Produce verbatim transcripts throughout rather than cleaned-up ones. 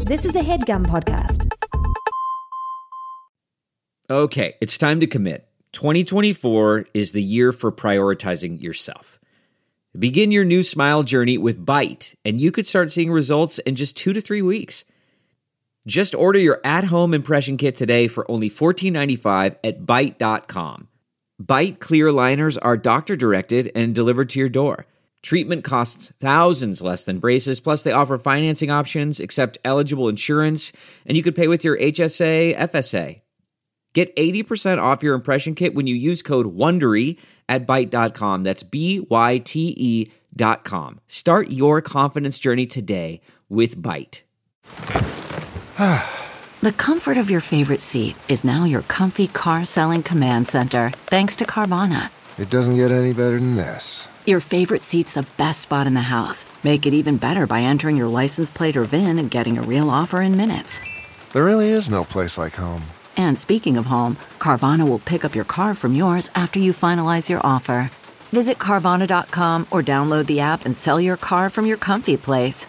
This is a HeadGum podcast. Okay, it's time to commit. twenty twenty-four is the year for prioritizing yourself. Begin your new smile journey with Byte, and you could start seeing results in just two to three weeks. Just order your at-home impression kit today for only fourteen ninety-five at byte dot com. Byte clear aligners are doctor-directed and delivered to your door. Treatment costs thousands less than braces, plus they offer financing options, accept eligible insurance, and you could pay with your H S A, F S A. Get eighty percent off your impression kit when you use code WONDERY at byte dot com. That's B Y T E dot com. Start your confidence journey today with Byte. The comfort of your favorite seat is now your comfy car-selling command center, thanks to Carvana. It doesn't get any better than this. Your favorite seat's the best spot in the house. Make it even better by entering your license plate or V I N and getting a real offer in minutes. There really is no place like home. And speaking of home, Carvana will pick up your car from yours after you finalize your offer. Visit Carvana dot com or download the app and sell your car from your comfy place.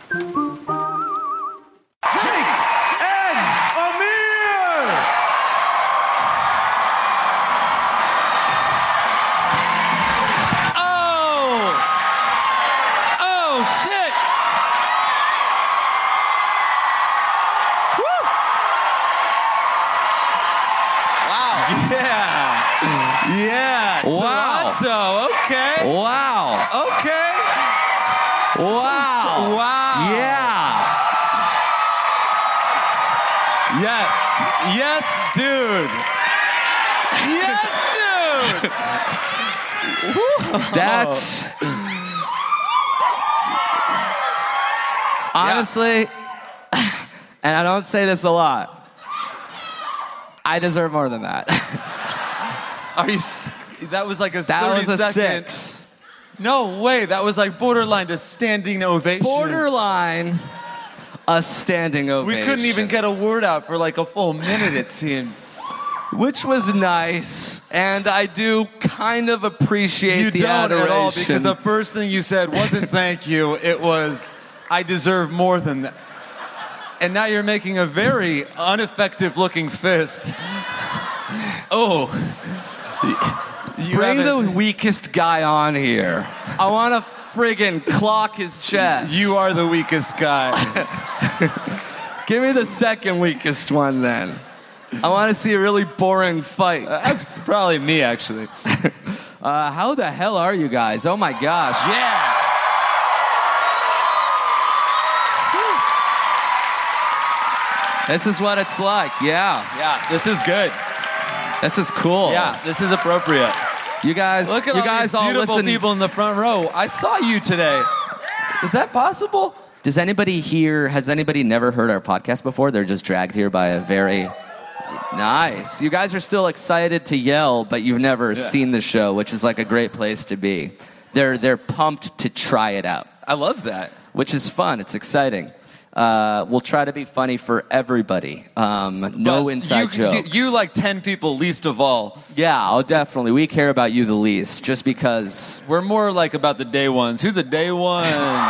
Yeah. Wow. Toronto. Okay. Wow. Okay. Wow. Wow. Yeah. Yes. Yes, dude. Yes, dude. That's honestly, and I don't say this a lot, I deserve more than that. Are you? That was like a That thirty was a second. six. No way. That was like borderline to standing ovation. Borderline a standing We ovation. couldn't even get a word out for like a full minute, it seemed. Which was nice, and I do kind of appreciate You the don't adoration. at all, because the first thing you said wasn't thank you. It was, I deserve more than that. And now you're making a very ineffective looking fist. Oh. You Bring the haven't- weakest guy on here. I want to friggin' clock his chest. You are the weakest guy. Give me the second weakest one then. I want to see a really boring fight. That's probably me, actually. Uh, how the hell are you guys? Oh my gosh. Yeah. This is what it's like. Yeah. Yeah, this is good. This is cool. Yeah, this is appropriate. You guys, Look at you all guys these all beautiful listen. people in the front row. I saw you today. Is that possible? Does anybody here, has anybody never heard our podcast before? They're just dragged here by a very nice. You guys are still excited to yell, but you've never Yeah. seen the show, which is like a great place to be. They're they're pumped to try it out, I love that. which is fun. It's exciting. Uh, we'll try to be funny for everybody. Um, no But inside you, jokes. You, you like ten people least of all. Yeah, oh, definitely. We care about you the least, just because. We're more like about the day ones. Who's a day one?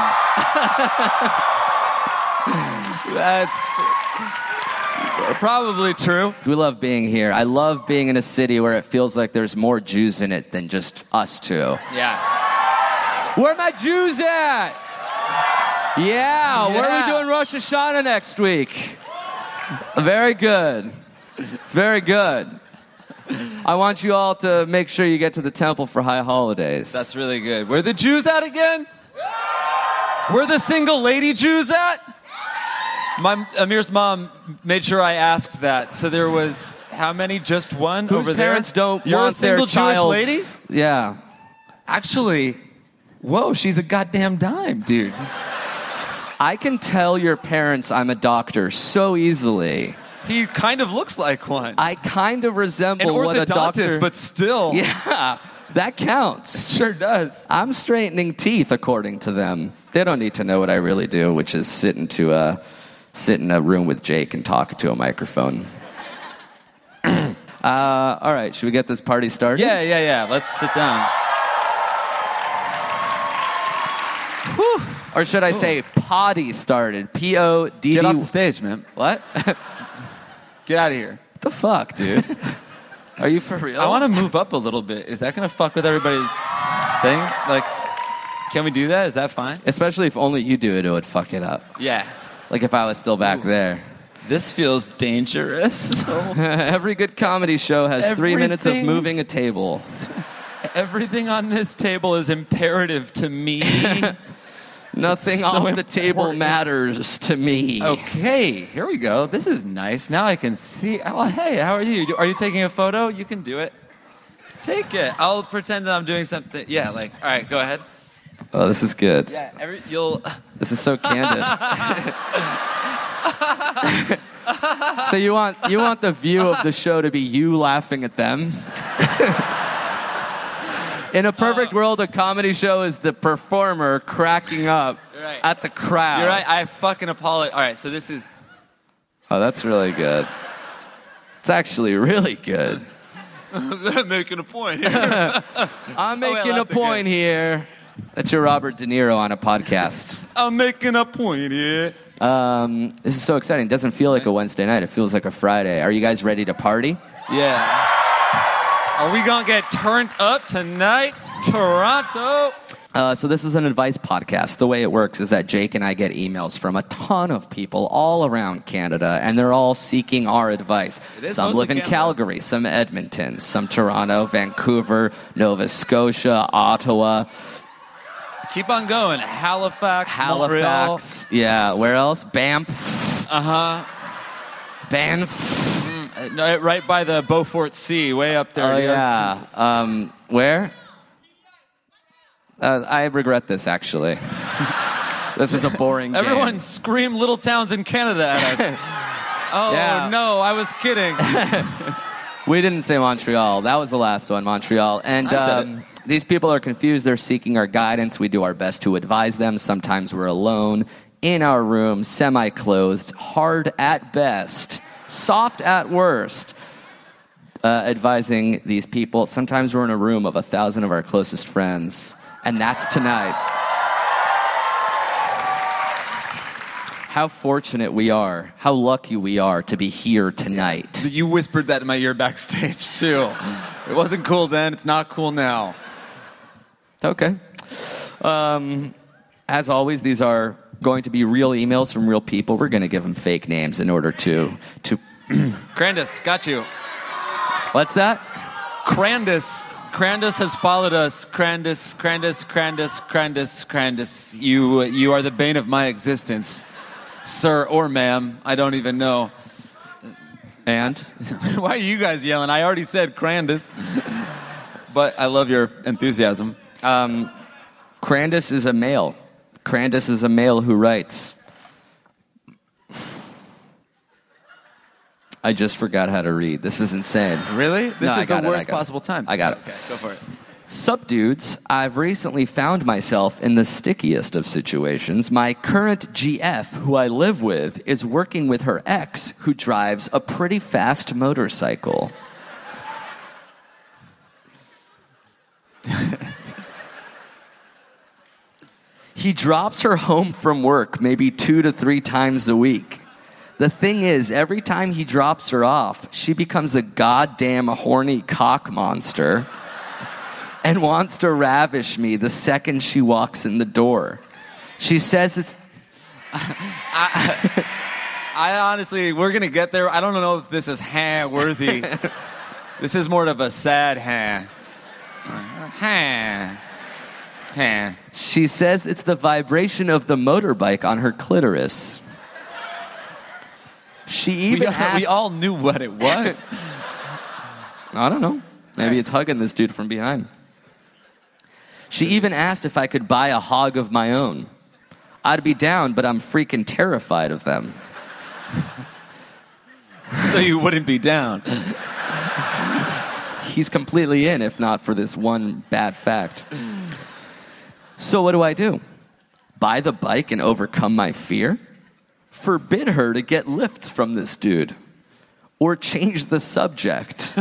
That's probably true. We love being here. I love being in a city where it feels like there's more Jews in it than just us two. Yeah. Where my Jews at? Yeah, where are Yeah. we doing Rosh Hashanah next week? Very good. Very good. I want you all to make sure you get to the temple for high holidays. That's really good. Where the Jews at again? Where the single lady Jews at? My Amir's mom made sure I asked that. So there was how many? Just one Whose over there. parents don't You're want a single their child. Jewish lady? Yeah. Actually, whoa, she's a goddamn dime, dude. I can tell your parents I'm a doctor so easily. He kind of looks like one. I kind of An resemble what a doctor. orthodontist, but still. Yeah, that counts. Sure does. I'm straightening teeth, according to them. They don't need to know what I really do, which is sit into a sit in a room with Jake and talk to a microphone. uh, all right, should we get this party started? Yeah, yeah, yeah. Let's sit down. Whew. Or should I Ooh. say potty started? P O D D. Get off the stage, man. What? Get out of here. What the fuck, dude? Are you for real? I want to move up a little bit. Is that going to fuck with everybody's thing? Like, can we do that? Is that fine? Especially if only you do it, it would fuck it up. Yeah. Like if I was still back Ooh. there. This feels dangerous. Every good comedy show has Everything. three minutes of moving a table. Everything on this table is imperative to me. Nothing so off important. the table matters to me. Okay, here we go. This is nice. Now I can see. Oh, hey, how are you? Are you taking a photo? You can do it. Take it. I'll pretend that I'm doing something. Yeah, like, all right, go ahead. Oh, this is good. Yeah, every, you'll... This is so candid. So you want you want the view of the show to be you laughing at them? In a perfect uh, world, a comedy show is the performer cracking up right. at the crowd. You're right. I fucking apologize. All right, so this is... Oh, that's really good. It's actually really good. I'm making a point here. I'm making oh, a point here. That's your Robert De Niro on a podcast. I'm making a point here. Um, this is so exciting. It doesn't feel like nice. a Wednesday night. It feels like a Friday. Are you guys ready to party? Yeah. Are we going to get turned up tonight, Toronto? Uh, so this is an advice podcast. The way it works is that Jake and I get emails from a ton of people all around Canada, and they're all seeking our advice. Some live in Canada. Calgary, some Edmonton, some Toronto, Vancouver, Nova Scotia, Ottawa. Keep on going. Halifax, Halifax. Montreal. Yeah, where else? Banff. Uh-huh. Banff. Mm, right by the Beaufort Sea, way up there. Oh, yeah. Um, where? Uh, I regret this, actually. This is a boring game. Everyone scream little towns in Canada at us. Oh, yeah. No, I was kidding. We didn't say Montreal. That was the last one, Montreal. And um, these people are confused. They're seeking our guidance. We do our best to advise them. Sometimes we're alone, in our room, semi-clothed, hard at best, soft at worst, uh, advising these people. Sometimes we're in a room of a thousand of our closest friends. And that's tonight. How fortunate we are, how lucky we are to be here tonight. You whispered that in my ear backstage, too. It wasn't cool then, it's not cool now. Okay. Um, as always, these are going to be real emails from real people. We're going to give them fake names in order to... to Crandus, got you. What's that? Crandus. Crandus has followed us. Crandus, Crandus, Crandus, Crandus, Crandus. You, you are the bane of my existence, sir or ma'am. I don't even know. And? Why are you guys yelling? I already said Crandus. But I love your enthusiasm. Um, Crandus is a male. Crandus is a male who writes. I just forgot how to read. This is insane. Really? This no, is the it, worst possible time. I got it. Okay, go for it. Sup, dudes. I've recently found myself in the stickiest of situations. My current G F, who I live with, is working with her ex, who drives a pretty fast motorcycle. He drops her home from work maybe two to three times a week. The thing is, every time he drops her off, she becomes a goddamn horny cock monster and wants to ravish me the second she walks in the door. She says it's... I, I honestly, we're going to get there. I don't know if this is ha-worthy. This is more of a sad ha. Ha. Ha. She says it's the vibration of the motorbike on her clitoris. She even we, asked... We all knew what it was. I don't know. Maybe it's hugging this dude from behind. She even asked if I could buy a hog of my own. I'd be down, but I'm freaking terrified of them. So you wouldn't be down. He's completely in, if not for this one bad fact. So what do I do? Buy the bike and overcome my fear? Forbid her to get lifts from this dude? Or change the subject?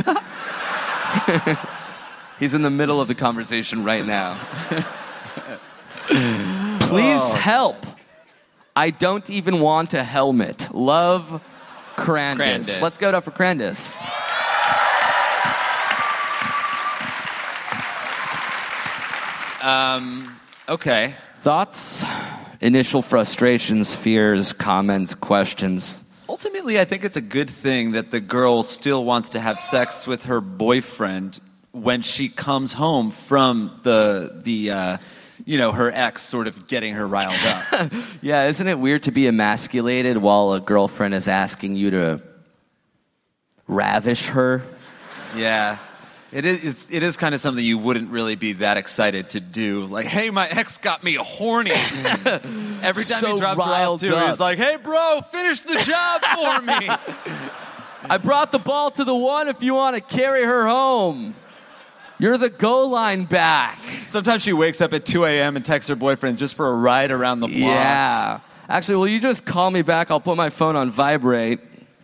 He's in the middle of the conversation right now. Please help. I don't even want a helmet. Love, Crandis. Crandis. Let's go it up for Crandis. Um, okay. Thoughts? Initial frustrations, fears, comments, questions. Ultimately, I think it's a good thing that the girl still wants to have sex with her boyfriend when she comes home from the the uh, you know, her ex sort of getting her riled up. Yeah, isn't it weird to be emasculated while a girlfriend is asking you to ravish her? Yeah. It is it's, it is kind of something you wouldn't really be that excited to do. Like, hey, my ex got me horny. Every time So he drops her off, riled too, up. he's like, hey, bro, finish the job for me. I brought the ball to the one if you want to carry her home. You're the goal line back. Sometimes she wakes up at two a.m. and texts her boyfriend just for a ride around the block. Yeah. Actually, will you just call me back? I'll put my phone on vibrate.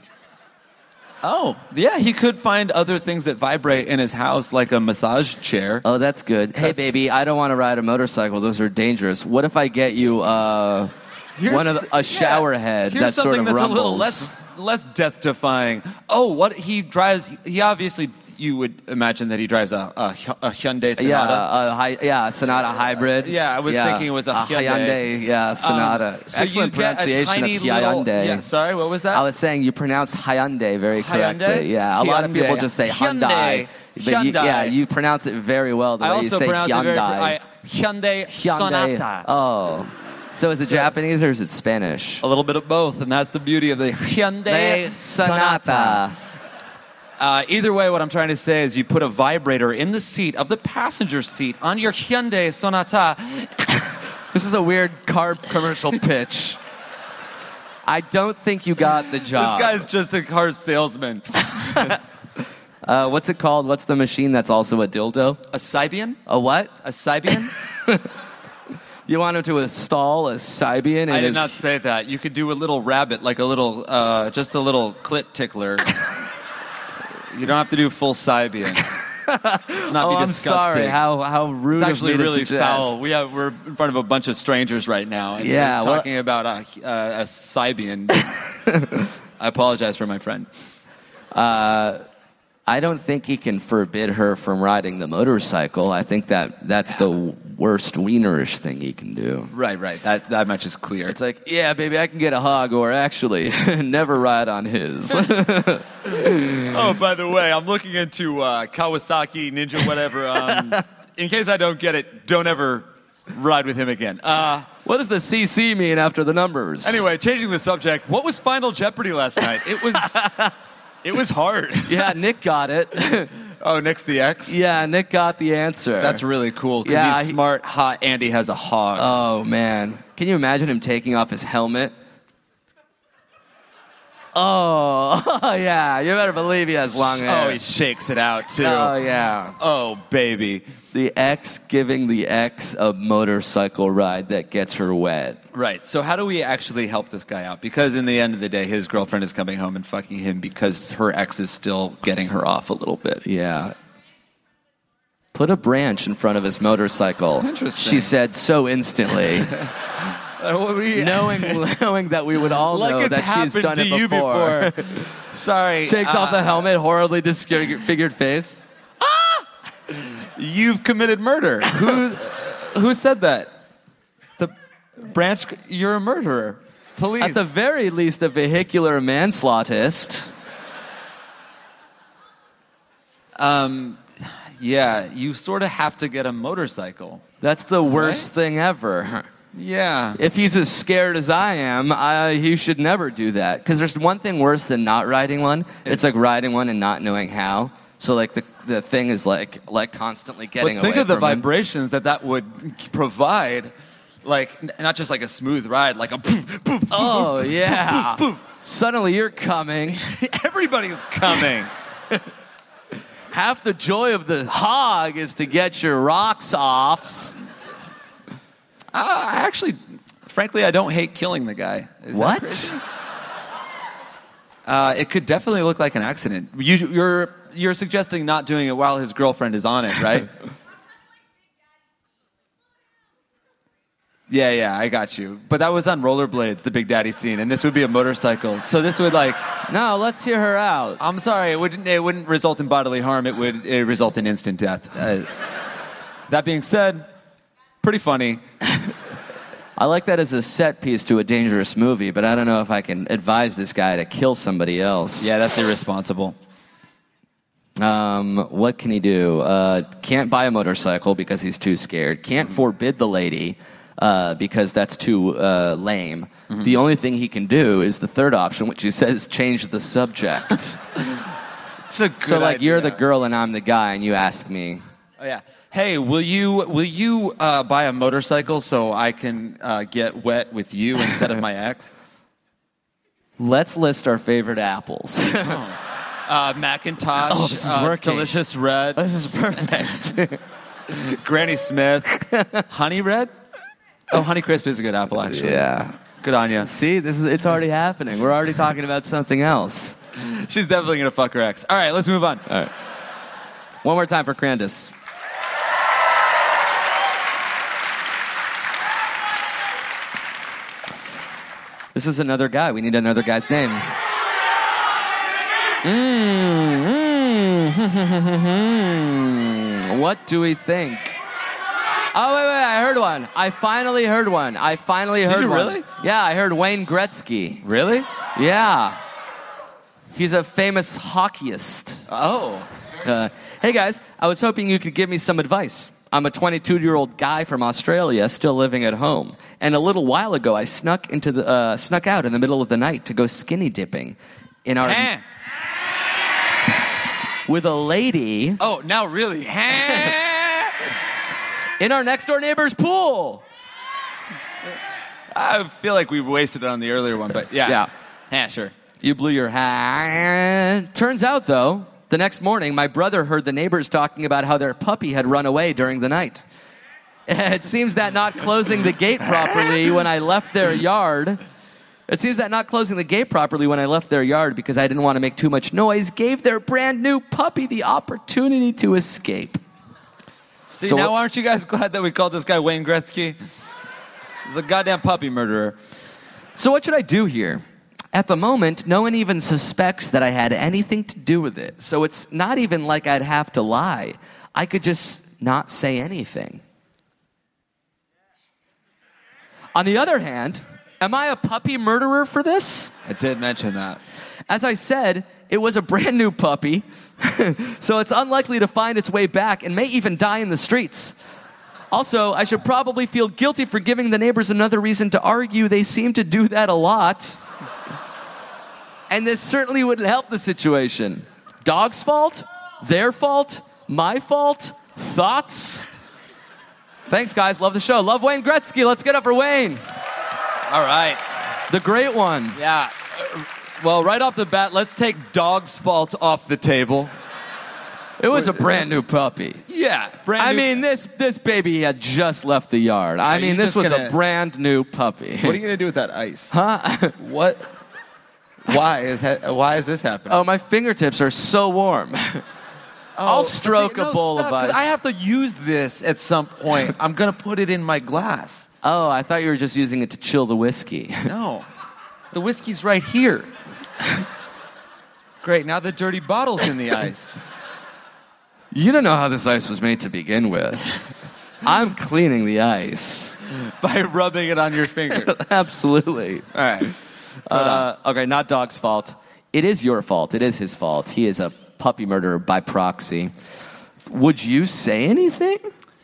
Oh, yeah, he could find other things that vibrate in his house, like a massage chair. Oh, that's good. Hey, That's- baby, I don't want to ride a motorcycle. Those are dangerous. What if I get you uh, Here's- one of the, a shower yeah, head Here's that sort something of that's rumbles? a little less less death defying. Oh, what he drives? He obviously, you would imagine that he drives a, a, a Hyundai Sonata. Yeah, a hi- yeah, Sonata hybrid. Yeah, I was thinking it was a Hyundai. Yeah, Sonata. Um, so Excellent you get a pronunciation tiny of little- Hyundai. Yeah, sorry, what was that? I was saying you pronounce Hyundai very correctly. Hyundai? Yeah, a lot of people Hyundai. just say Hyundai. Hyundai. But you, Hyundai. yeah, you pronounce it very well the I way you also say pronounce Hyundai. it very. I, Hyundai, Hyundai. Sonata. Oh. So is it Japanese or is it Spanish? A little bit of both, and that's the beauty of the Hyundai Sonata. Uh, either way, what I'm trying to say is you put a vibrator in the seat of the passenger seat on your Hyundai Sonata. This is a weird car commercial pitch. I don't think you got the job. This guy's just a car salesman. Uh, what's it called? What's the machine that's also a dildo? A Sybian? A what? A Sybian? You want him to install a Sybian? in I did his- not say that. You could do a little rabbit, like a little, uh, just a little clit tickler. You don't have to do full Sybian. It's not Oh, be I'm disgusting. sorry. How how rude It's of actually me to really suggest. foul. We have, we're in front of a bunch of strangers right now, and Yeah, we're well- talking about a, a, a Sybian. I apologize for my friend. I don't think he can forbid her from riding the motorcycle. I think that that's the worst wienerish thing he can do. Right, right. That that much is clear. It's like, yeah, baby, I can get a hog, or actually, never ride on his. Oh, by the way, I'm looking into uh, Kawasaki Ninja, whatever. Um, in case I don't get it, don't ever ride with him again. Uh, What does the C C mean after the numbers? anyway, changing the subject. What was Final Jeopardy last night? It was, it was hard. Yeah, Nick got it. Oh, Nick's the X. Yeah, Nick got the answer. That's really cool because Yeah, he's he- smart, hot. Andy has a hog. Oh, man. Can you imagine him taking off his helmet? Oh, yeah. You better believe he has long hair. Oh, he shakes it out too. Oh, yeah. Oh, baby. The ex giving the ex a motorcycle ride that gets her wet. Right. So how do we actually help this guy out? Because in the end of the day, his girlfriend is coming home and fucking him because her ex is still getting her off a little bit. Yeah. Put a branch in front of his motorcycle. Interesting. She said so instantly, knowing knowing that we would all like know it's that she's happened done to it you before. before. Sorry. Takes off the uh, helmet, horribly disfigured face. You've committed murder. Who who said that? The branch. You're a murderer. Police. At the very least, a vehicular manslaughtist. um, yeah, you sort of have to get a motorcycle. That's the worst Right? thing ever. Yeah. If he's as scared as I am, I, he should never do that. Because there's one thing worse than not riding one. It's like riding one and not knowing how. So like the the thing is like like constantly getting But think away of the from him. vibrations that that would provide. Like, n- not just like a smooth ride, like a poof, poof, Oh poof, yeah! poof, poof, Suddenly you're coming. poof. Everybody's coming. Half the joy of the hog is to get your rocks offs. Uh, actually, frankly, I don't hate killing the guy. Is that What? crazy? Uh, it could definitely look like an accident. You, you're you're suggesting not doing it while his girlfriend is on it, right? Yeah, yeah, I got you. But that was on rollerblades, the Big Daddy scene, and this would be a motorcycle. So this would like, No, let's hear her out. I'm sorry, it wouldn't. It wouldn't result in bodily harm. It would it result in instant death. Uh, that being said, pretty funny. I like that as a set piece to a dangerous movie, but I don't know if I can advise this guy to kill somebody else. Yeah, that's irresponsible. Um, what can he do? Uh, can't buy a motorcycle because he's too scared. Can't forbid the lady uh, because that's too uh, lame. Mm-hmm. The only thing he can do is the third option, which he says change the subject. It's a good So, like, idea. you're the girl and I'm the guy, and you ask me. Oh yeah. Hey, will you will you uh, buy a motorcycle so I can uh, get wet with you instead of my ex? Let's list our favorite apples. Uh, Macintosh. Oh, this is uh, working. Delicious Red. This is perfect. Granny Smith. Honey Red. Oh, Honey Crisp is a good apple, actually. Yeah. Good on you. See, this is it's already happening. We're already talking about something else. She's definitely gonna fuck her ex. All right, let's move on. All right. One more time for Crandus. This is another guy. We need another guy's name. Mm, mm. What do we think? Oh, wait, wait, I heard one. I finally heard one. I finally Did heard you one. really? Yeah, I heard Wayne Gretzky. Really? Yeah. He's a famous hockeyist. Oh. Uh, hey, guys, I was hoping you could give me some advice. I'm a twenty-two-year-old guy from Australia, still living at home. And a little while ago, I snuck into the uh, snuck out in the middle of the night to go skinny dipping in our Huh. with a lady Oh, now really? Huh? in our next door neighbor's pool. I feel like we wasted it on the earlier one, but yeah. Yeah. Yeah, sure. You blew your hat. Turns out, though, the next morning, my brother heard the neighbors talking about how their puppy had run away during the night. It seems that not closing the gate properly when I left their yard, it seems that not closing the gate properly when I left their yard because I didn't want to make too much noise gave their brand new puppy the opportunity to escape. See, So now what- aren't you guys glad that we called this guy Wayne Gretzky? He's a goddamn puppy murderer. So what should I do here? At the moment, no one even suspects that I had anything to do with it. So it's not even like I'd have to lie. I could just not say anything. On the other hand, am I a puppy murderer for this? I did mention that. As I said, it was a brand new puppy, so it's unlikely to find its way back and may even die in the streets. Also, I should probably feel guilty for giving the neighbors another reason to argue. They seem to do that a lot. And this certainly wouldn't help the situation. Dog's fault? Their fault? My fault? Thoughts? Thanks, guys. Love the show. Love Wayne Gretzky. Let's get up for Wayne. All right. The great one. Yeah. Uh, Well, right off the bat, let's take dog's fault off the table. It was a brand new puppy. Yeah. Brand I new- mean, this this baby had just left the yard. I Are mean, you this just was gonna- a brand new puppy. What are you going to do with that ice? Huh? What? Why is ha- why is this happening? Oh, my fingertips are so warm. I'll stroke See, no, a bowl stop, of 'cause ice. I have to use this at some point. I'm going to put it in my glass. Oh, I thought you were just using it to chill the whiskey. No. The whiskey's right here. Great, now the dirty bottle's in the ice. You don't know how this ice was made to begin with. I'm cleaning the ice. By rubbing it on your fingers. Absolutely. All right. Uh, okay, not dog's fault. It is your fault. It is his fault. He is a puppy murderer by proxy. Would you say anything?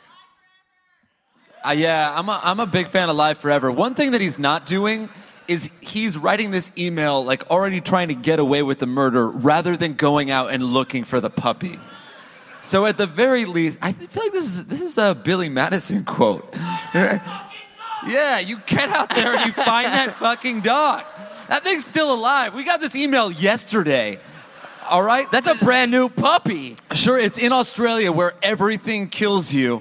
Uh, yeah, I'm a, I'm a big fan of Live Forever. One thing that he's not doing is he's writing this email like already trying to get away with the murder rather than going out and looking for the puppy. So at the very least, I feel like this is this is a Billy Madison quote. Yeah, you get out there and you find that fucking dog. That thing's still alive. We got this email yesterday. All right? That's a brand new puppy. Sure, it's in Australia where everything kills you.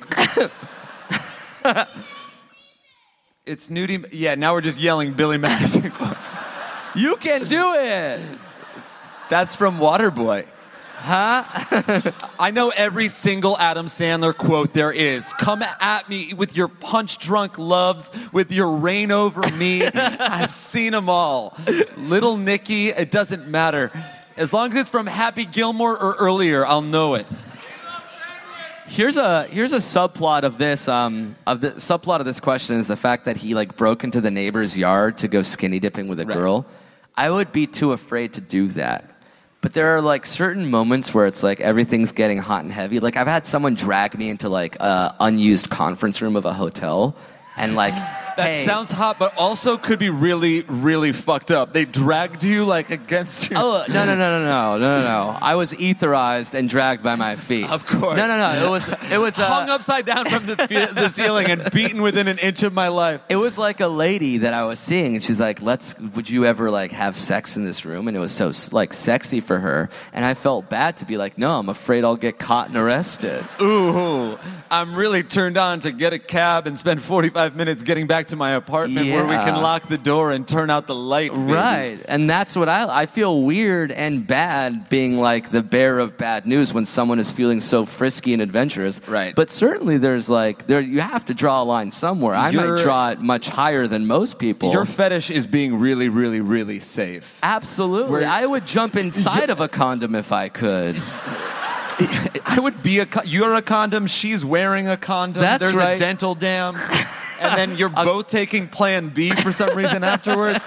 It's nudie. Yeah, now we're just yelling Billy Madison quotes. You can do it. That's from Waterboy. Huh? I know every single Adam Sandler quote there is. Come at me with your punch-drunk loves, with your reign over me. I've seen them all. Little Nicky, it doesn't matter. As long as it's from Happy Gilmore or earlier, I'll know it. Here's a here's a subplot of this um of the subplot of this question is the fact that he like broke into the neighbor's yard to go skinny dipping with a Right. girl. I would be too afraid to do that. But there are like certain moments where it's like everything's getting hot and heavy. Like I've had someone drag me into like a unused conference room of a hotel and like That hey, sounds hot, but also could be really, really fucked up. They dragged you like against you. Oh no no no no no no no no! I was etherized and dragged by my feet. Of course. No no no! It was it was uh, Hung upside down from the, fe- the ceiling and beaten within an inch of my life. It was like a lady that I was seeing, and she's like, "Let's. Would you ever like have sex in this room?" And it was so like sexy for her, and I felt bad to be like, "No, I'm afraid I'll get caught and arrested." Ooh, I'm really turned on to get a cab and spend forty-five minutes getting back to my apartment where we Yeah. can lock the door and turn out the light. baby. Right, and that's what I I feel weird and bad being like the bearer of bad news when someone is feeling so frisky and adventurous. Right. But certainly there's like there you have to draw a line somewhere. I Your- might draw it much higher than most people. Your fetish is being really, really, really safe. Absolutely, Where- I would jump inside of a condom if I could. I would be a. Co- you're a condom. She's wearing a condom. That's There's right. a dental dam, and then you're both taking Plan B for some reason afterwards.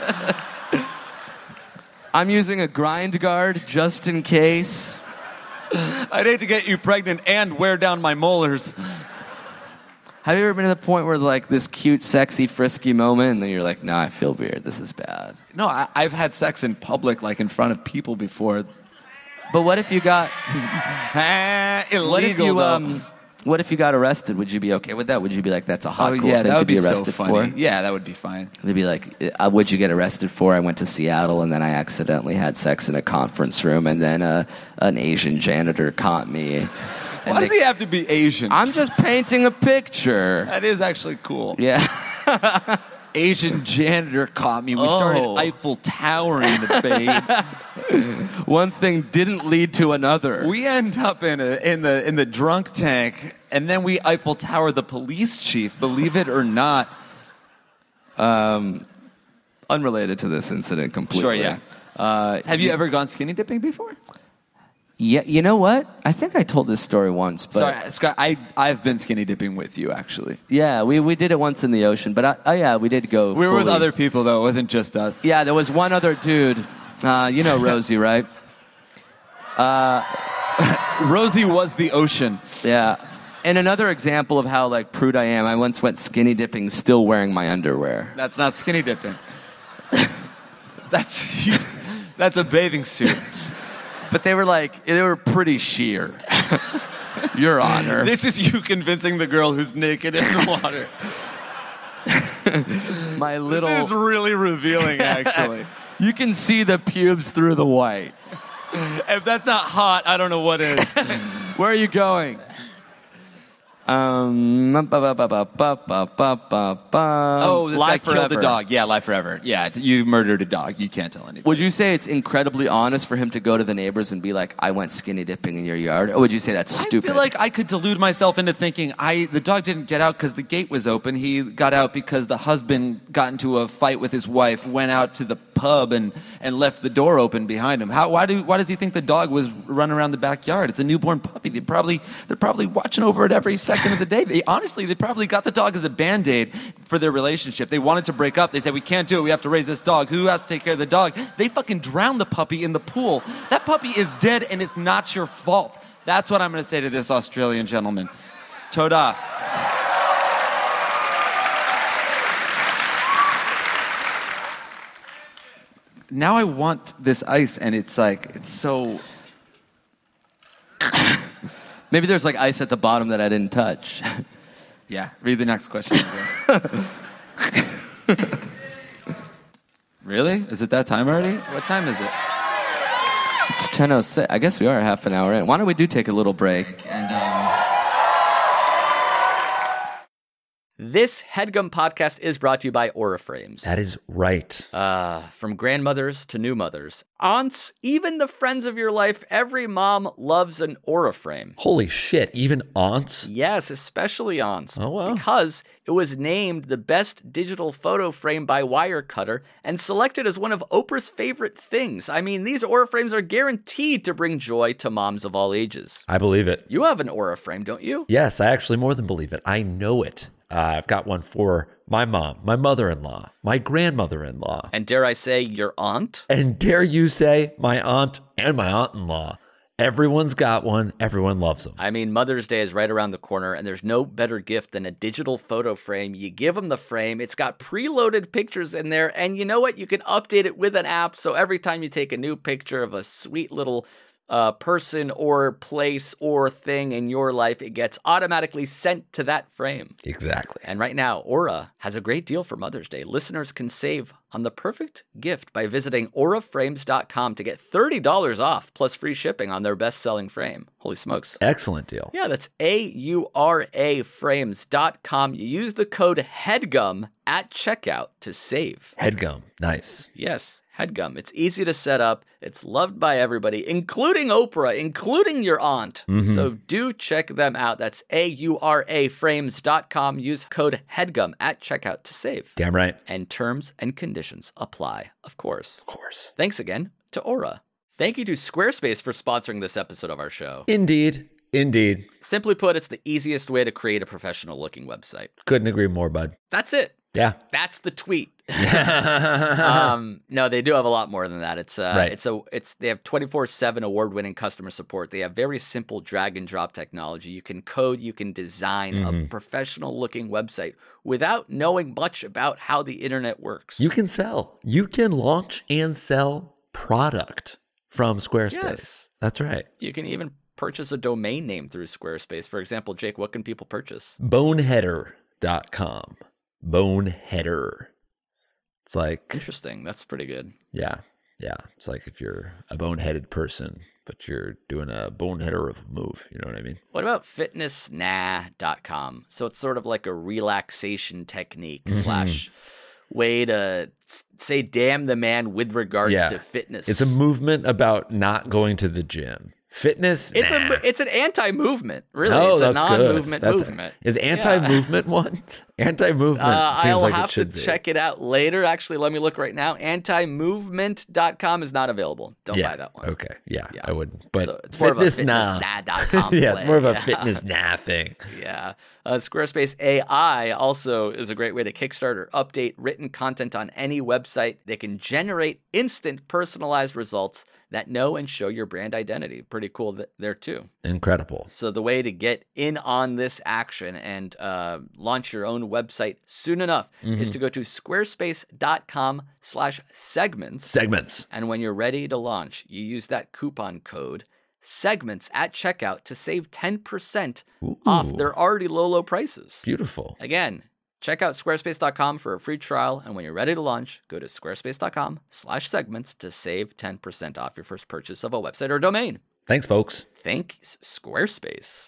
I'm using a grind guard just in case. I'd hate to get you pregnant and wear down my molars. Have you ever been to the point where like this cute, sexy, frisky moment, and then you're like, "Nah, I feel weird. This is bad." No, I, I've had sex in public, like in front of people before. But what if you got? Ah, illegal, What if you though. um? What if you got arrested? Would you be okay with that? Would you be like, "That's a hot, Oh cool yeah, thing that to would be be so arrested funny. for"? Yeah, that would be fine. They'd be like, uh, "What'd you get arrested for?" I went to Seattle, and then I accidentally had sex in a conference room, and then uh, an Asian janitor caught me. And Why does they- he have to be Asian? I'm just painting a picture. that is actually cool. Yeah. Asian janitor caught me. We Oh. started Eiffel Towering the babe. One thing didn't lead to another. We end up in a, in the in the drunk tank, and then we Eiffel Tower the police chief. Believe it or not. Unrelated to this incident completely. Sure, yeah. Uh, Have you ever gone skinny dipping before? yeah, you know what? I think I told this story once, but Sorry, Scott. I I've been skinny dipping with you actually. yeah, we, we did it once in the ocean. But I, oh yeah, we did go. We were with fully- other people though. It wasn't just us. Yeah, there was one other dude. Uh, you know Rosie, right? Rosie was the ocean. Yeah. And another example of how like prude I am, I once went skinny dipping still wearing my underwear. That's not skinny dipping. That's that's a bathing suit. But they were like, they were pretty sheer. Your Honor. This is you convincing the girl who's naked in the water. My little. This is really revealing, actually. You can see the pubes through the white. If that's not hot, I don't know what is. Where are you going? Um, ba, ba, ba, ba, ba, ba, ba, ba, ba. Oh, this Life guy killed the Forever. dog. Yeah, life forever. Yeah, you murdered a dog. You can't tell anybody. Would you say it's incredibly honest for him to go to the neighbors and be like, "I went skinny dipping in your yard"? Or would you say that's stupid? I feel like I could delude myself into thinking I the dog didn't get out because the gate was open. He got out because the husband got into a fight with his wife, went out to the pub and, and left the door open behind him. How why do why does he think the dog was running around the backyard? It's a newborn puppy. They probably they're probably watching over it every second of the day. They, honestly, they probably got the dog as a band-aid for their relationship. They wanted to break up. They said, "We can't do it. We have to raise this dog. Who has to take care of the dog?" They fucking drowned the puppy in the pool. That puppy is dead, and it's not your fault. That's what I'm going to say to this Australian gentleman. Toda. Now I want this ice, and it's like, it's so... Maybe there's like ice at the bottom that I didn't touch. Yeah, read the next question, I guess. Really? Is it that time already? What time is it? It's ten oh six. I guess we are half an hour in. Why don't we do take a little break? And um... This HeadGum podcast is brought to you by Aura Frames. That is right. Uh, from grandmothers to new mothers, aunts, even the friends of your life, every mom loves an Aura frame. Holy shit, even aunts? Yes, especially aunts. Oh, wow. Because it was named the best digital photo frame by Wirecutter and selected as one of Oprah's favorite things. I mean, these Aura frames are guaranteed to bring joy to moms of all ages. I believe it. You have an Aura frame, don't you? Yes, I actually more than believe it. I know it. Uh, I've got one for my mom, my mother-in-law, my grandmother-in-law. And dare I say, your aunt? And dare you say, my aunt and my aunt-in-law. Everyone's got one. Everyone loves them. I mean, Mother's Day is right around the corner, and there's no better gift than a digital photo frame. You give them the frame. It's got preloaded pictures in there, and you know what? You can update it with an app, so every time you take a new picture of a sweet little uh, person or place or thing in your life, it gets automatically sent to that frame. Exactly. And right now, Aura has a great deal for Mother's Day. Listeners can save on the perfect gift by visiting aura frames dot com to get thirty dollars off plus free shipping on their best-selling frame. Holy smokes. Excellent deal. Yeah, that's A U R A frames dot com. You use the code HEADGUM at checkout to save. HeadGum. Nice. Yes, HeadGum. It's easy to set up. It's loved by everybody, including Oprah, including your aunt. Mm-hmm. So do check them out. That's A U R A frames dot com. Use code HEADGUM at checkout to save. Damn right. And terms and conditions apply, of course. Of course. Thanks again to Aura. Thank you to Squarespace for sponsoring this episode of our show. Indeed. Indeed. Simply put, it's the easiest way to create a professional-looking website. Couldn't agree more, bud. That's it. Yeah. That's the tweet. um, no, they do have a lot more than that. It's uh, Right. it's a it's they have twenty-four seven award-winning customer support. They have very simple drag and drop technology. You can code, you can design Mm-hmm. a professional-looking website without knowing much about how the internet works. You can sell. You can launch and sell product from Squarespace. Yes. That's right. You can even purchase a domain name through Squarespace. For example, Jake, what can people purchase? boneheader dot com. Boneheader. It's like, Interesting. That's pretty good. yeah, yeah. It's like if you're a boneheaded person, but you're doing a boneheader of a move. You know what I mean? What about fitness nah dot com? So it's sort of like a relaxation technique Mm-hmm. slash way to s- say damn the man with regards Yeah. to fitness. It's a movement about not going to the gym. Fitness? It's nah. a it's an anti-movement, really. Oh, it's a that's good. non-movement That's- movement. Is anti-movement one? Anti-movement Uh, seems I'll like have it should to be. check it out later. Actually, let me look right now. anti movement dot com is not available. Don't yeah. buy that one. Okay. Yeah, Yeah. I wouldn't. But So it's more of a fitness, fitness nah. nah dot com yeah, play. it's more of a Yeah. fitness nah thing. Yeah. Uh, Squarespace A I also is a great way to kickstart or update written content on any website. They can generate instant personalized results that know and show your brand identity. Pretty cool th- there too. Incredible. So the way to get in on this action and uh, launch your own website soon enough is to go to squarespace.com slash segments. Segments. And when you're ready to launch, you use that coupon code segments at checkout to save ten percent off Ooh. their already low, low prices. Beautiful. Again, check out squarespace dot com for a free trial. And when you're ready to launch, go to squarespace.com slash segments to save ten percent off your first purchase of a website or domain. Thanks, folks. Thanks, Squarespace.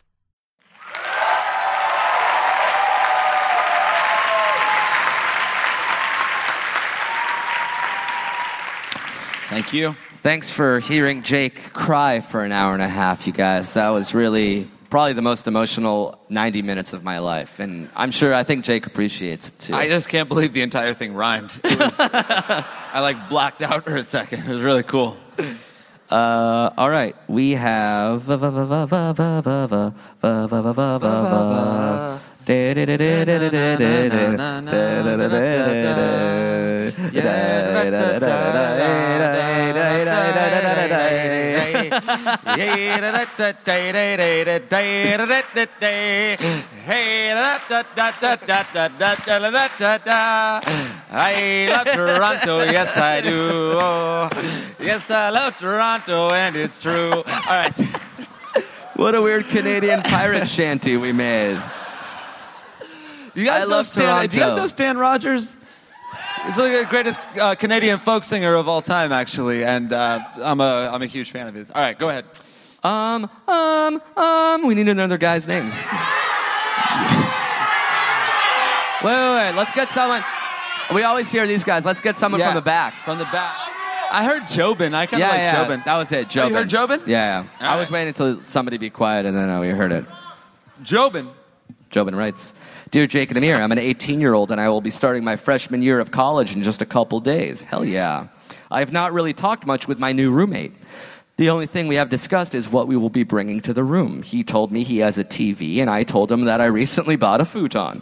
Thank you. Thanks for hearing Jake cry for an hour and a half, you guys. That was really probably the most emotional ninety minutes of my life. And I'm sure, I think Jake appreciates it too. I just can't believe the entire thing rhymed. It was, I like blacked out for a second. It was really cool. Uh, all right, we have. I love Toronto, yes I do. Oh, yes, I love Toronto, and it's true. All right. What a weird Canadian pirate shanty we made. You guys I know love Stan, do you guys Toronto. know Stan Rogers? He's like the greatest uh, Canadian folk singer of all time, actually, and uh, I'm a I'm a huge fan of his. All right, go ahead. Um, um, um, we need another guy's name. Wait, wait, wait. Let's get someone. We always hear these guys. Let's get someone Yeah. from the back. From the back. I heard Jobin. I kind of Yeah, like yeah. Jobin. That was it. Jobin. Oh, you heard Jobin? Yeah, yeah. All I was right. waiting until somebody be quiet, and then uh, we heard it. Jobin. Jobin writes, Dear Jake and Amir, I'm an eighteen-year-old, and I will be starting my freshman year of college in just a couple days. Hell yeah. I have not really talked much with my new roommate. The only thing we have discussed is what we will be bringing to the room. He told me he has a T V, and I told him that I recently bought a futon.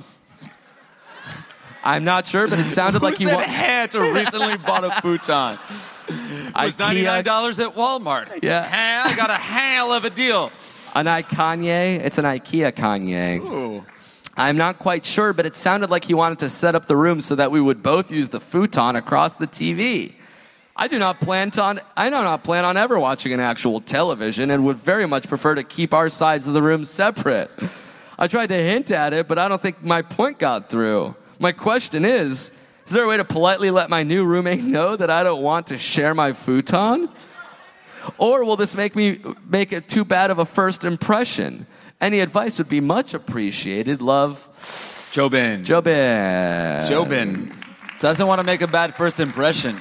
I'm not sure, but it sounded like he Who said wa- had to recently bought a futon? It was Ikea- ninety-nine dollars at Walmart. Yeah. Ha, I got a hell of a deal. An I Kanye? It's an IKEA Kanye. Ooh. I'm not quite sure, but it sounded like he wanted to set up the room so that we would both use the futon across the T V. I do not plan to on, I do not plan on ever watching an actual television and would very much prefer to keep our sides of the room separate. I tried to hint at it, but I don't think my point got through. My question is, is there a way to politely let my new roommate know that I don't want to share my futon? Or will this make me make it too bad of a first impression? Any advice would be much appreciated. Love, Jobin. Jobin. Jobin doesn't want to make a bad first impression.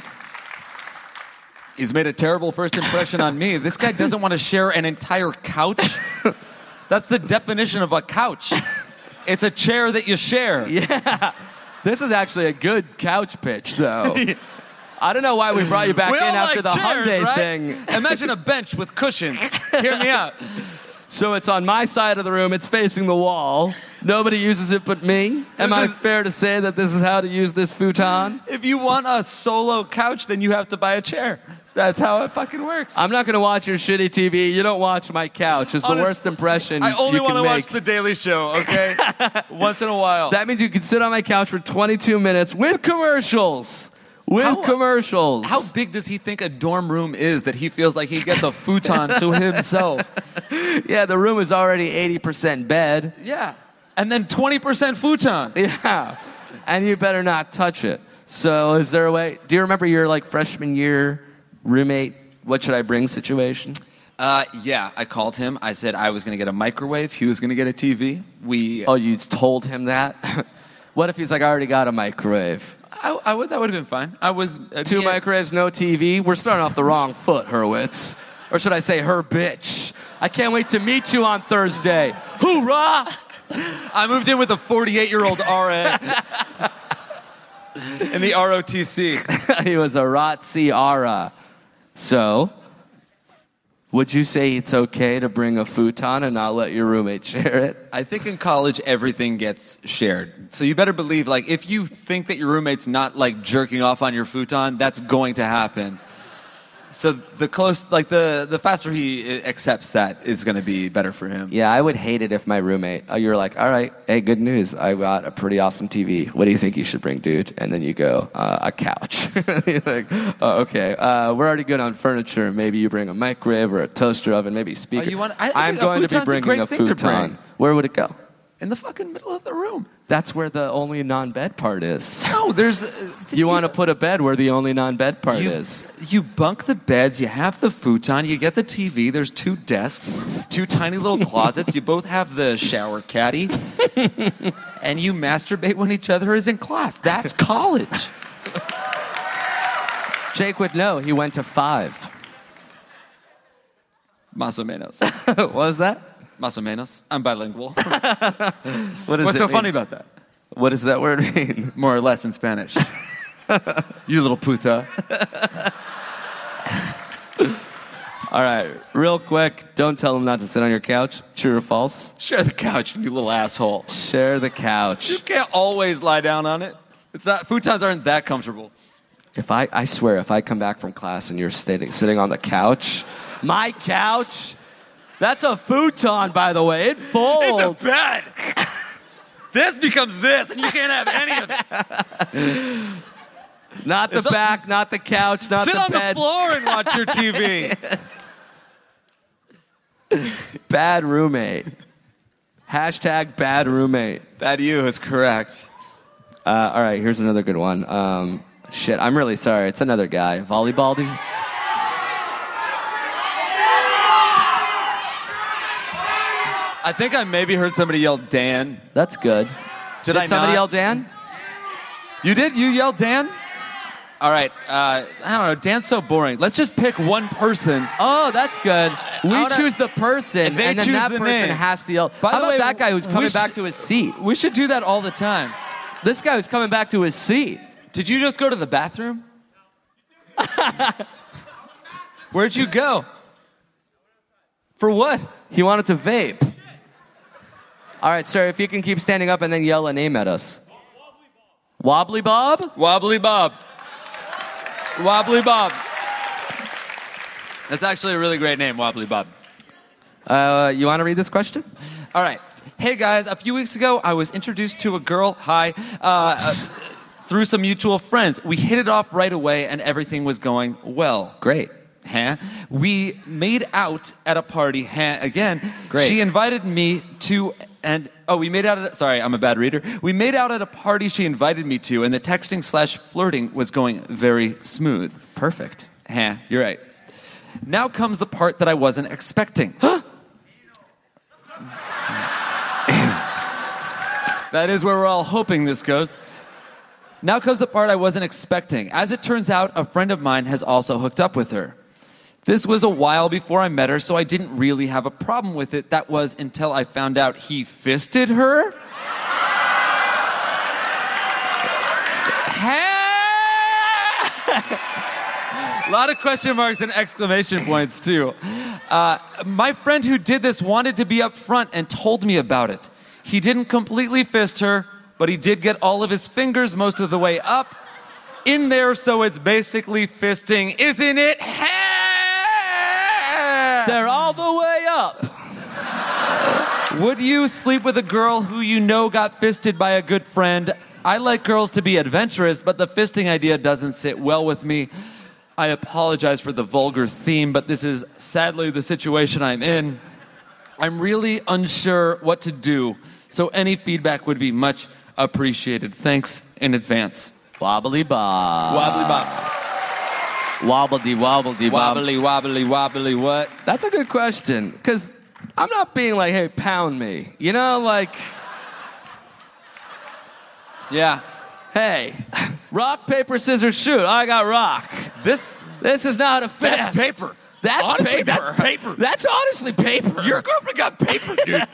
He's made a terrible first impression on me. This guy doesn't want to share an entire couch. That's the definition of a couch. It's a chair that you share. Yeah. This is actually a good couch pitch, though. I don't know why we brought you back We in all after like the chairs, Hyundai right? thing. Imagine a bench with cushions. Hear me out. So it's on my side of the room. It's facing the wall. Nobody uses it but me. Am This I is- fair to say that this is how to use this futon? If you want a solo couch, then you have to buy a chair. That's how it fucking works. I'm not going to watch your shitty T V. You don't watch my couch. It's the Honest- worst impression I only you can want to watch make. The Daily Show, okay? Once in a while. That means you can sit on my couch for twenty-two minutes with commercials. With How- commercials. How big does he think a dorm room is that he feels like he gets a futon to himself? Yeah, the room is already eighty percent bed. Yeah. And then twenty percent futon. Yeah. And you better not touch it. So is there a way? Do you remember your like freshman year roommate, what should I bring situation? Uh, yeah, I called him. I said I was going to get a microwave. He was going to get a T V. We. Oh, you told him that? What if he's like, I already got a microwave? I, I would. That would have been fine. I was uh, Two me and- microwaves, no T V. We're starting off the wrong foot, Hurwitz. Or should I say, her bitch? I can't wait to meet you on Thursday. Hoorah! I moved in with a forty-eight-year-old R A in the R O T C. He was a R O T C Ara. So, would you say it's okay to bring a futon and not let your roommate share it? I think in college everything gets shared. So you better believe, like, if you think that your roommate's not like jerking off on your futon, that's going to happen. So the close, like the the faster he accepts that is going to be better for him. Yeah, I would hate it if my roommate, uh, you're like, all right, hey, good news. I got a pretty awesome T V. What do you think you should bring, dude? And then you go, uh, a couch. You're like, oh, okay. Uh, we're already good on furniture. Maybe you bring a microwave or a toaster oven, maybe a speaker. Oh, you want- I- I I'm think a going to be futon's a bringing great a thing to futon. bring. Where would it go? In the fucking middle of the room. That's where the only non-bed part is. No, there's. Uh, You want to put a bed where the only non-bed part you, is. You bunk the beds, you have the futon, you get the T V, there's two desks, two tiny little closets, you both have the shower caddy, and you masturbate when each other is in class. That's college. Jake would know. He went to five. Más o menos. What was that? Más o menos. I'm bilingual. What does What's it so mean? funny about that? What does that word mean? More or less in Spanish. You little puta. All right, real quick, don't tell him not to sit on your couch. True or false? Share the couch, you little asshole. Share the You couch. can't always lie down on it. It's not. Futons aren't that comfortable. If I, I swear, if I come back from class and you're sitting, sitting on the couch, my couch, that's a futon, by the way. It folds. It's a bed. This becomes this, and you can't have any of it. Not the It's a- back, not the couch, not Sit the on bed. the floor and watch your T V. Bad roommate. Hashtag bad roommate. That you is correct. Uh, all right, here's another good one. Um, shit, I'm really sorry. It's another guy. Volleyball. These- I think I maybe heard somebody yell Dan. That's good. Did, Did I somebody not? yell Dan? You did? You yelled Dan? All right. Uh, I don't know. Dan's so boring. Let's just pick one person. Oh, that's good. We wanna- choose the person, And and, they then choose that the person name. has to yell. By How the about way, that guy who's we coming sh- back to his seat? We should do that all the time. This guy who's coming back to his seat. Did you just go to the bathroom? Where'd you go? For what? He wanted to vape. All right, sir, if you can keep standing up and then yell a name at us. Wobbly Bob? Wobbly Bob. Wobbly Bob. That's actually a really great name, Wobbly Bob. Uh, you want to read this question? All right. Hey, guys, a few weeks ago, I was introduced to a girl, hi, uh, uh, through some mutual friends. We hit it off right away, and everything was going well. Great. Huh? We made out at a party, huh? Again. Great. She invited me to, and, oh, we made out at, sorry, I'm a bad reader. We made out at a party she invited me to, and the texting slash flirting was going very smooth. Perfect. Huh, you're right. Now comes the part that I wasn't expecting. That is where we're all hoping this goes. Now comes the part I wasn't expecting. As it turns out, a friend of mine has also hooked up with her. This was a while before I met her, so I didn't really have a problem with it. That was until I found out he fisted her. A lot of question marks and exclamation points, too. Uh, my friend who did this wanted to be up front and told me about it. He didn't completely fist her, but he did get all of his fingers most of the way up in there, so it's basically fisting, isn't it? They're all the way up. Would you sleep with a girl who you know got fisted by a good friend? I like girls to be adventurous, but the fisting idea doesn't sit well with me. I apologize for the vulgar theme, but this is sadly the situation I'm in. I'm really unsure what to do, so any feedback would be much appreciated. Thanks in advance. Wobbly Bob. Wobbly Bob. Wobbledy, wobbledy, bob. Wobbly, wobbly, wobbly, what? That's a good question, because I'm not being like, hey, pound me. You know, like, Yeah. hey, rock, paper, scissors, shoot. I got rock. This, This is not a fist. That's paper. That's Honestly, paper. that's paper. That's honestly paper. your girlfriend got paper, dude.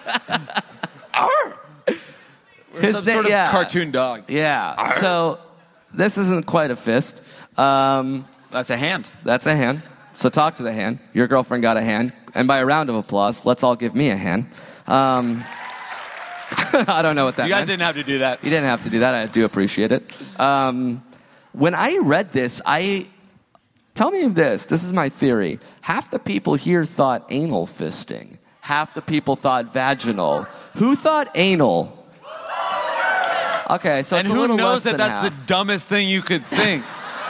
We're His some na- sort of yeah. cartoon dog. Yeah. So this isn't quite a fist. Um, That's a hand. that's a hand. So talk to the hand. Your girlfriend got a hand. And by a round of applause, let's all give me a hand. Um, I don't know what that You guys meant. didn't have to do that. You didn't have to do that. I do appreciate it. Um, when I read this, I tell me this. This is my theory. Half the people here thought anal fisting. Half the people thought vaginal. Who thought anal? Okay, so And it's a who little knows less that than that's half. the dumbest thing you could think?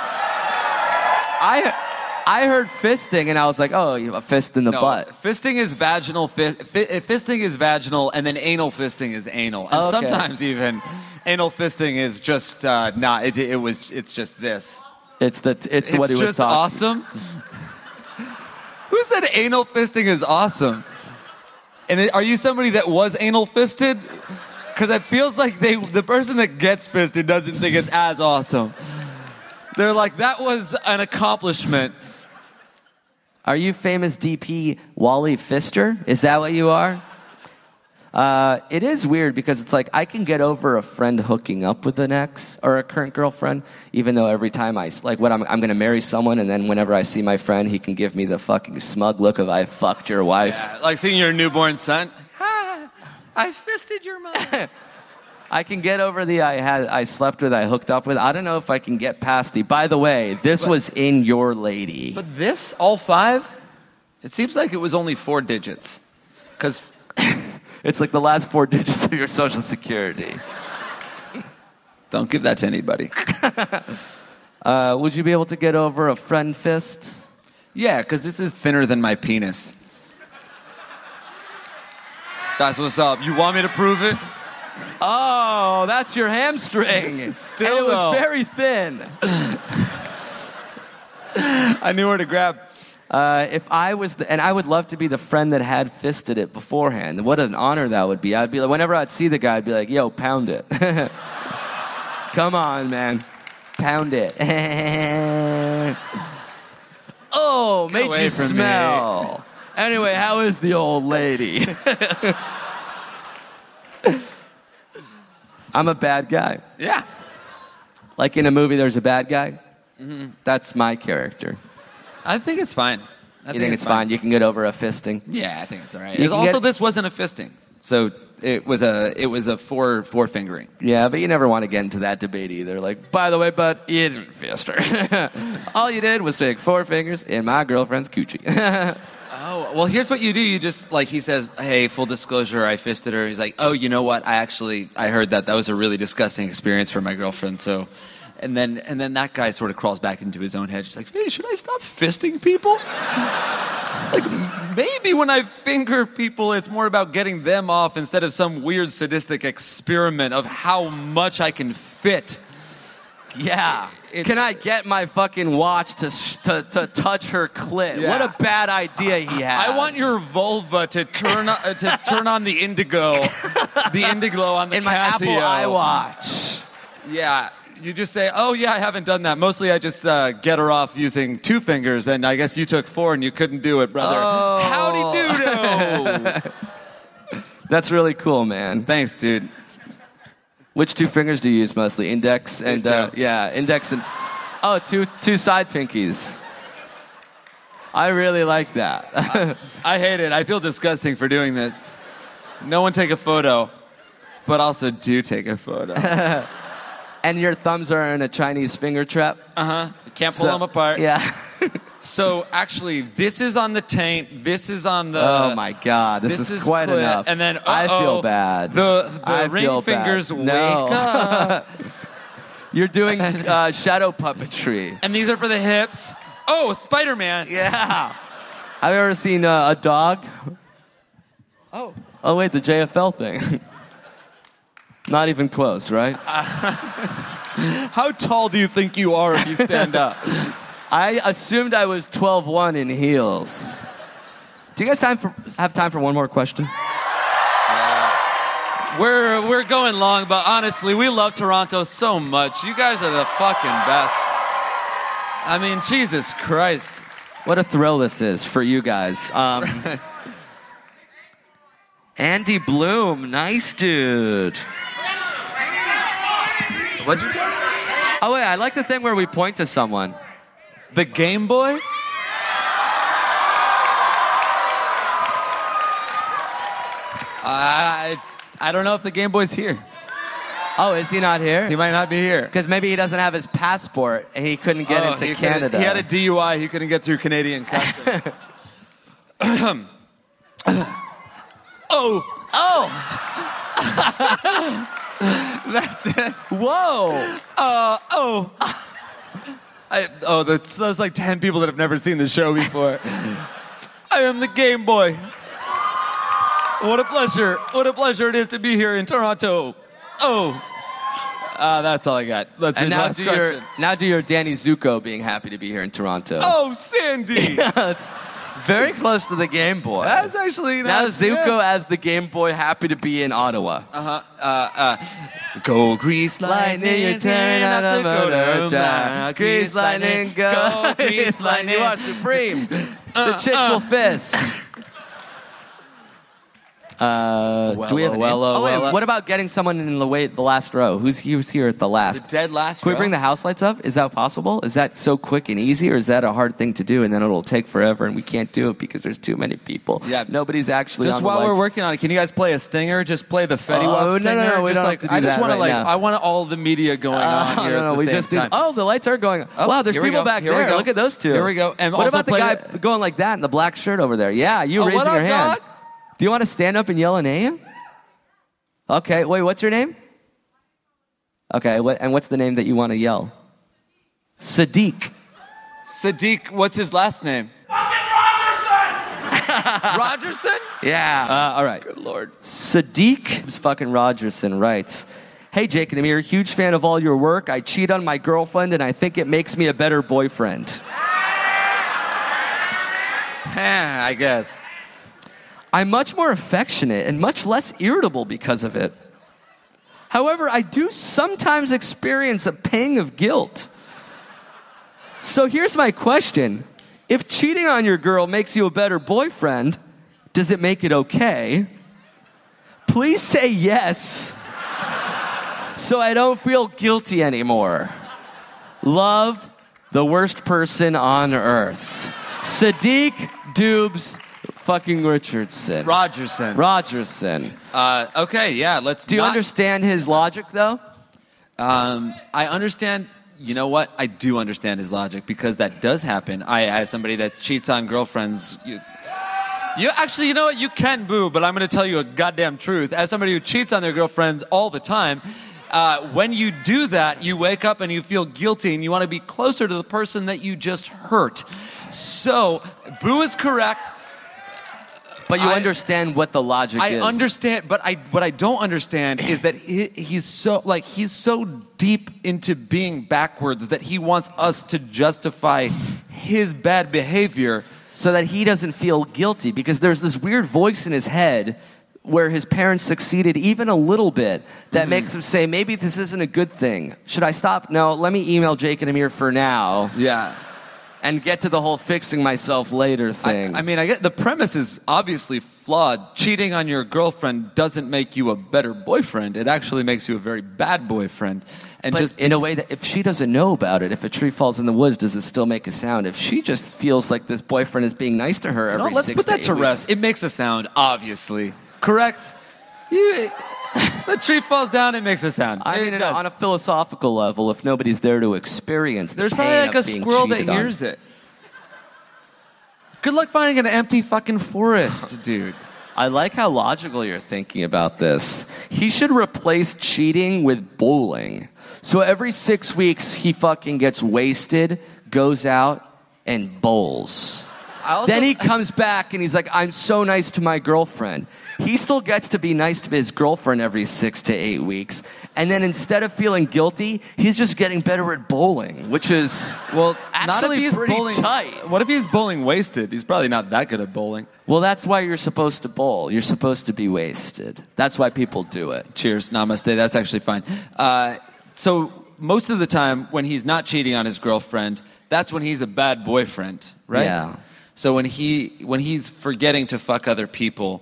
I I heard fisting and I was like, oh, you have a fist in the No, butt. fisting is vaginal. Fi- fi- fisting is vaginal, and then anal fisting is anal. And Okay. sometimes even anal fisting is just uh, not. It, it was. It's just this. It's the it's, It's what he was just talking. awesome. Who said anal fisting is awesome? And it, are you somebody that was anal fisted? Because it feels like they, the person that gets fisted doesn't think it's as awesome. They're like, that was an accomplishment. Are you famous D P Wally Fister? Is that what you are? Uh, it is weird because it's like I can get over a friend hooking up with an ex or a current girlfriend, even though every time I like when I'm I'm going to marry someone, and then whenever I see my friend, he can give me the fucking smug look of I fucked your wife. Yeah, like seeing your newborn son. Ha, I fisted your mother. I can get over the I had I slept with, I hooked up with. I don't know if I can get past the. By the way, this But- was in your lady. But this, all five, it seems like it was only four digits. Because It's like the last four digits of your social security. don't give that to anybody. Uh, would you be able to get over a friend fist? Yeah, because this is thinner than my penis. That's what's up. You want me to prove it? Oh, that's your hamstring. Still, and it was though. very thin. I knew where to grab. Uh, if I was, the, and I would love to be the friend that had fisted it beforehand. What an honor that would be. I'd be like, whenever I'd see the guy, I'd be like, yo, pound it. Come on, man. Pound it. Oh, Get made away you from smell. Me. Anyway, how is the old lady? I'm a bad guy. Yeah. Like in a movie, there's a bad guy. Mm-hmm. That's my character. I think it's fine. I you think, think it's fine? fine? You can get over a fisting? Yeah, I think it's all right. It also, get... this wasn't a fisting. So it was a it was a four four fingering. Yeah, but you never want to get into that debate either. Like, by the way, bud, you didn't fist her. All you did was stick four fingers in my girlfriend's coochie. Oh, well, here's what you do. You just, like, he says, hey, full disclosure, I fisted her. He's like, oh, you know what? I actually, I heard that. That was a really disgusting experience for my girlfriend, so... And then and then that guy sort of crawls back into his own head. He's like, hey, should I stop fisting people? Like, maybe when I finger people, it's more about getting them off instead of some weird sadistic experiment of how much I can fit. Yeah. It's, can I get my fucking watch to sh- to, to touch her clit? Yeah. What a bad idea he has. I want your vulva to turn on, uh, to turn on the indigo, the indiglo on the in Casio. My Apple iWatch. Yeah. You just say, oh, yeah, I haven't done that. Mostly I just uh, get her off using two fingers, and I guess you took four and you couldn't do it, brother. Oh. Howdy doodle. That's really cool, man. Thanks, dude. Which two fingers do you use mostly? Index and, uh, yeah, index and, oh, two, two side pinkies. I really like that. I, I hate it. I feel disgusting for doing this. No one take a photo, but also do take a photo. And your thumbs are in a Chinese finger trap? Uh-huh. You can't pull so, them apart. Yeah. So, actually, this is on the taint. This is on the... Oh, my God. This, this is, is quite clit, enough. And then, uh-oh, I feel bad. The, the I ring feel fingers bad. wake no. up. You're doing uh, shadow puppetry. And these are for the hips. Oh, Spider-Man. Yeah. Have you ever seen uh, a dog? Oh. Oh, wait, the J F L thing. Not even close, right? Uh, how tall do you think you are if you stand up? I assumed I was twelve one in heels. Do you guys time for, have time for one more question? Uh, we're we're going long, but honestly, we love Toronto so much. You guys are the fucking best. I mean, Jesus Christ. What a thrill this is for you guys. Um, Andy Bloom, nice dude. What'd you say? Oh, wait, I like the thing where we point to someone. The Game Boy? I I don't know if the Game Boy's here. Oh, is he not here? He might not be here. Because maybe he doesn't have his passport and he couldn't get oh, into he Canada. He had a D U I. He couldn't get through Canadian customs. oh. Oh. That's it. Whoa. Uh, oh. I, oh, that's, that's like ten people that have never seen the show before. I am the Game Boy. What a pleasure. What a pleasure it is to be here in Toronto. Oh. Uh, that's all I got. That's and your now last do question. Your, now do your Danny Zuko being happy to be here in Toronto. Oh, Sandy. That's very close to the Game Boy. That's actually not Now Zuko good. as the Game Boy happy to be in Ottawa. Uh-huh. Uh, uh, go grease lightning, you're tearing out the motor jack. Grease lightning, go. Go grease lightning. You are supreme. Uh, the chicks uh. will fist. Uh, well, do we have an well, in- well, oh, wait, well, what about getting someone in the wait the last row? Who's who's here at the last? The dead last Can we row? bring the house lights up? Is that possible? Is that so quick and easy, or is that a hard thing to do and then it'll take forever and we can't do it because there's too many people? Yeah. Nobody's actually Just on while the we're lights. working on it, can you guys play a stinger? Just play the Fetty Oh, Wap no, no, stinger. no, we just don't like have to do I just that want right like now. I want all the media going Uh, on here no, at no, the we same just do. time. Oh, the lights are going. Oh, wow, there's here we people go. back Here we there. go. Look at those two. Here we go. And what also about the play guy the- going like that in the black shirt over there? Yeah, you Oh, raising what up, your hand. dog? Do you want to stand up and yell a name? Okay, wait, what's your name? Okay, what, and what's the name that you want to yell? Sadiq. Sadiq, what's his last name? Rogerson? Yeah. Uh, all right. Good Lord. Sadiq fucking Rogerson writes, hey, Jake and Amir, huge fan of all your work. I cheat on my girlfriend, and I think it makes me a better boyfriend. I guess. I'm much more affectionate and much less irritable because of it. However, I do sometimes experience a pang of guilt. So here's my question. If cheating on your girl makes you a better boyfriend, does it make it okay? Please say yes, so I don't feel guilty anymore. Love, the worst person on earth. Sadiq Dubes fucking Richardson. Rogerson. Rogerson. Uh, okay, yeah, let's Do you not- understand his logic, though? Um, I understand. You know what? I do understand his logic because that does happen. I, as somebody that cheats on girlfriends, you, you actually, you know what? You can boo, but I'm going to tell you a goddamn truth. As somebody who cheats on their girlfriends all the time, uh, when you do that, you wake up and you feel guilty and you want to be closer to the person that you just hurt. So, boo is correct. But you I- understand what the logic I is. understand, but I what I don't understand is that he, he's so like he's so deep into being backwards that he wants us to justify his bad behavior. So that he doesn't feel guilty, because there's this weird voice in his head where his parents succeeded even a little bit that Mm-hmm. makes him say, maybe this isn't a good thing. Should I stop? No, let me email Jake and Amir for now. Yeah. And get to the whole fixing myself later I, thing. I mean, I get the premise is obviously flawed. Cheating on your girlfriend doesn't make you a better boyfriend. It actually makes you a very bad boyfriend. And but just in a way that if she doesn't know about it, if a tree falls in the woods, does it still make a sound? If she just feels like this boyfriend is being nice to her every no, let's six put to that eight to weeks, rest. It makes a sound, obviously. Correct? You, the tree falls down, it makes a sound. I It mean, does. on a philosophical level, if nobody's there to experience the There's pain probably like of a being squirrel that cheated on. hears it. Good luck finding an empty fucking forest, dude. I like how logical you're thinking about this. He should replace cheating with bowling. So every six weeks, he fucking gets wasted, goes out, and bowls. also- Then he comes back and he's like, I'm so nice to my girlfriend. He still gets to be nice to his girlfriend every six to eight weeks. And then instead of feeling guilty, he's just getting better at bowling, which is, Well, actually not if he's pretty bowling. tight. What if he's bowling wasted? He's probably not that good at bowling. Well, that's why you're supposed to bowl. You're supposed to be wasted. That's why people do it. Cheers, namaste. That's actually fine. Uh, so most of the time, when he's not cheating on his girlfriend, that's when he's a bad boyfriend, right? Yeah. So when he when he's forgetting to fuck other people,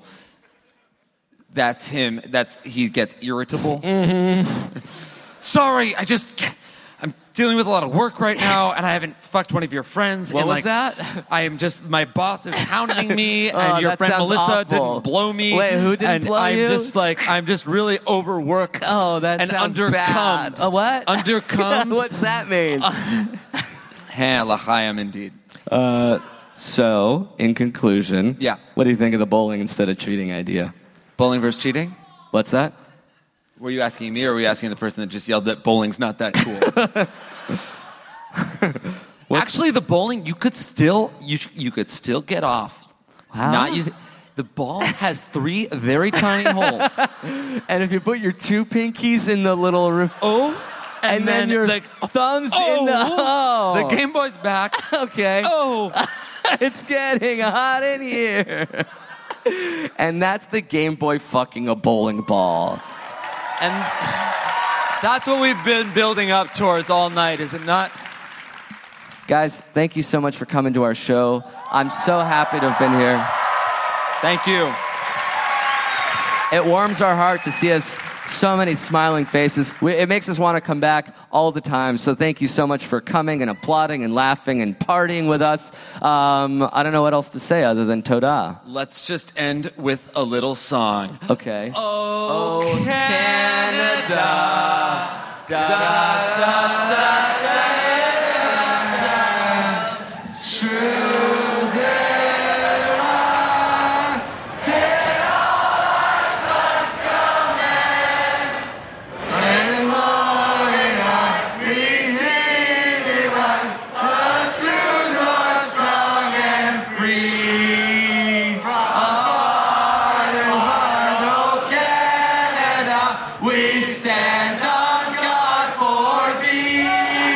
that's him. That's he gets irritable. Mm-hmm. Sorry, I just I'm dealing with a lot of work right now, and I haven't fucked one of your friends. What and, was like, that? I am just my boss is hounding me, Oh, and your that friend sounds Melissa awful. didn't blow me. Wait, who didn't and blow I'm you? just like I'm just really overworked. Oh, that and sounds undercummed. bad. A what? Undercummed. What's that mean? Ha, l'chaim indeed. So, in conclusion, Yeah. what do you think of the bowling instead of cheating idea? Bowling versus cheating? What's that? Were you asking me, or were you asking the person that just yelled that bowling's not that cool? Actually, the bowling you could still you sh- you could still get off. How? Not using the ball has three very tiny holes. And if you put your two pinkies in the little... Ref- Oh, and, and, then, then, your the, thumbs in the... oh, Oh. the Game Boy's back. Okay. Oh, It's getting hot in here. And that's the Game Boy fucking a bowling ball. and that's what we've been building up towards all night, is it not? Guys, thank you so much for coming to our show. I'm so happy to have been here. Thank you. It warms our heart to see us so many smiling faces. We, it makes us want to come back all the time. So thank you so much for coming and applauding and laughing and partying with us. Um, I don't know what else to say other than Toda. Let's just end with a little song. Okay. Oh, Canada, da, da, da, da, da, we stand on God for thee.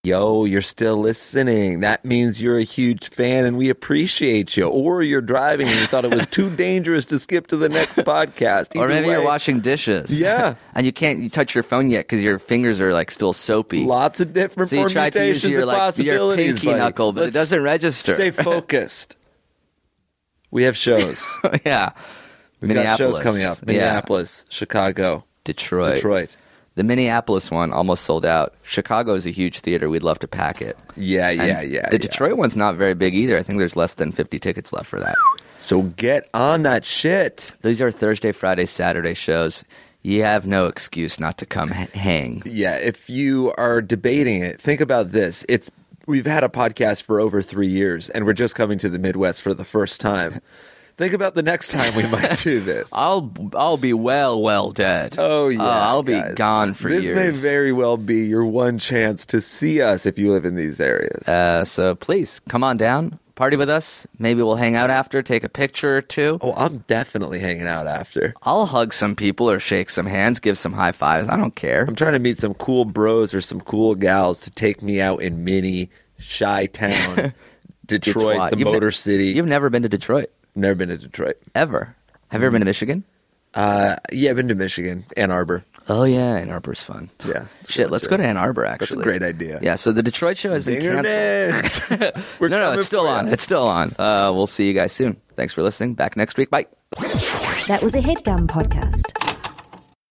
yo, you're still listening. That means you're a huge fan and we appreciate you. Or you're driving and you thought it was too dangerous to skip to the next podcast. Or Either maybe way, you're washing dishes. Yeah. And you can't you touch your phone yet because your fingers are like still soapy. Lots of different so you try to use permutations your, and like, your possibilities. pinky buddy. knuckle, but Let's it doesn't register. Stay focused. We have shows. Yeah. We've got Minneapolis. shows coming up. Yeah. Minneapolis, Chicago, Detroit. Detroit. The Minneapolis one almost sold out. Chicago is a huge theater. We'd love to pack it. Yeah, yeah, And yeah. The yeah. Detroit one's not very big either. I think there's less than fifty tickets left for that. So get on that shit. These are Thursday, Friday, Saturday shows. You have no excuse not to come h- hang. Yeah, if you are debating it, think about this. It's we've had a podcast for over three years, and we're just coming to the Midwest for the first time. Think about the next time we might do this. I'll I'll be well, well dead. Oh, yeah. Uh, I'll be guys. gone for this years. may very well be your one chance to see us if you live in these areas. Uh, so please come on down, party with us. Maybe we'll hang out after, take a picture or two. oh, I'm definitely hanging out after. I'll hug some people or shake some hands, give some high fives. I don't care. I'm trying to meet some cool bros or some cool gals to take me out in mini Chi-town, Detroit, the You've ne- Motor City. You've never been to Detroit, Never been to Detroit. ever. Have you ever been to Michigan? Uh, yeah, I've been to Michigan, Ann Arbor. Oh yeah, Ann Arbor's fun. Yeah. Shit, let's go to Ann Arbor. That's Actually, a great idea. Yeah. So the Detroit show has been Zinger canceled. Neds. We're no, no, coming it's still for on. ya. It's still on. Uh, we'll see you guys soon. Thanks for listening. Back next week. Bye. That was a headgum podcast.